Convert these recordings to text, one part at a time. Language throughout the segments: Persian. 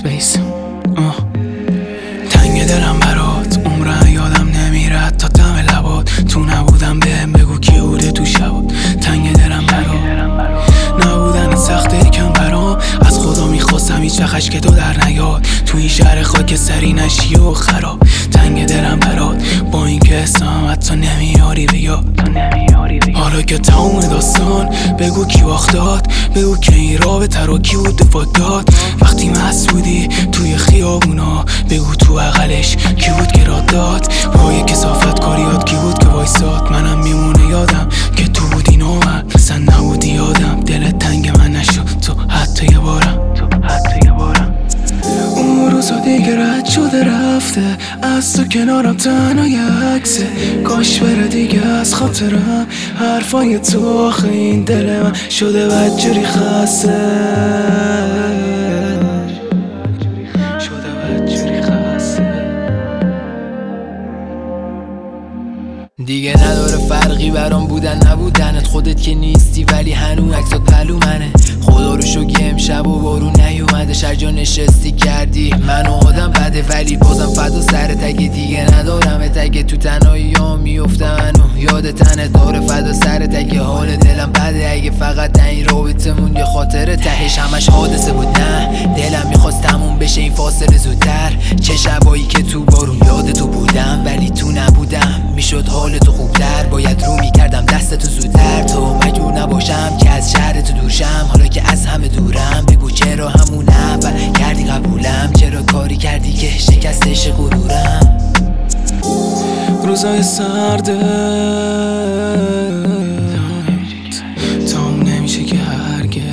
اسپیس. تنگ دلم برات، عمرم یادم نمیرد تا دم لبات. تو نبودم بهم بگو کی بوده تو شبات. تنگ دلم برات، نبودن سخته کم برام. از خدا میخواستم هیچ وقت که تو در نیاد، تو این شهر خاک سری نشی و خراب. تنگ دلم برات، با این که اسمم حتی نمیاری بیا. حالا که تموم داستان، بگو کی باختاد، بگو که این رابطه رو کی بود دفاع داد. وقتی مست بودی توی خیابونا، بگو تو بغلش کی بود که راد داد. پای کثافت کاریات کی بود که وایساد. منم میمونه یادم که تو بودی نامد، اصلا نبودی یادم. دلت تنگ من نشد تو حتی یه بارم. اون روزا دیگه رد شده رفته، از تو کنارم تنها یه عکسه. کاش بره دیگه از خاطرم حرفای تو، آخه این دل من شده بدجوری خسته. دیگه نداره فرقی برام بودن نبودنت. خودت که نیستی ولی هنوز عکسات پلو منه. خدا رو شکر امشب و بارون نیومده، شرجا نشستی کردی منو آدم بده. ولی بازم فدا سرت، اگه دیگه ندارمت، اگه تو تنهایی ها میفته منو یاد تنت داره. فدا سرت اگه حال دلم بده، اگه فقط این رابطمون یه خاطره تهش همش حادثه بود. نه دلم میخواست تموم بشه این فاصله زودتر. چه شبایی که تو بارون یاد تو بودم ولی تو نبودم، میشد حال تو خوبتر. باید رو میکردم دست تو زودتر، تو مجبور نباشم که از شهر تو دور شم. حالا که از همه دورم، بگو چرا همون اول کردی قبولم. چرا کاری کردی که شکستش غرورم. روزای سرده تام نمیشه که هرگز،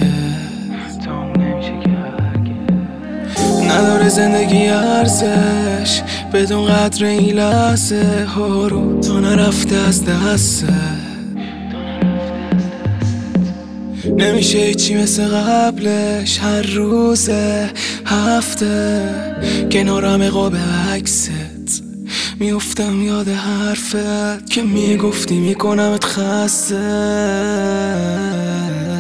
نداره زندگی ارزش بدون قدر این لحظه ها رو. تا نرفته از دسته نمیشه هیچی مثل قبلش. هر روز هفته کنارم قاب عکست میفتم یاد حرفت که میگفتی میکنمت خسته.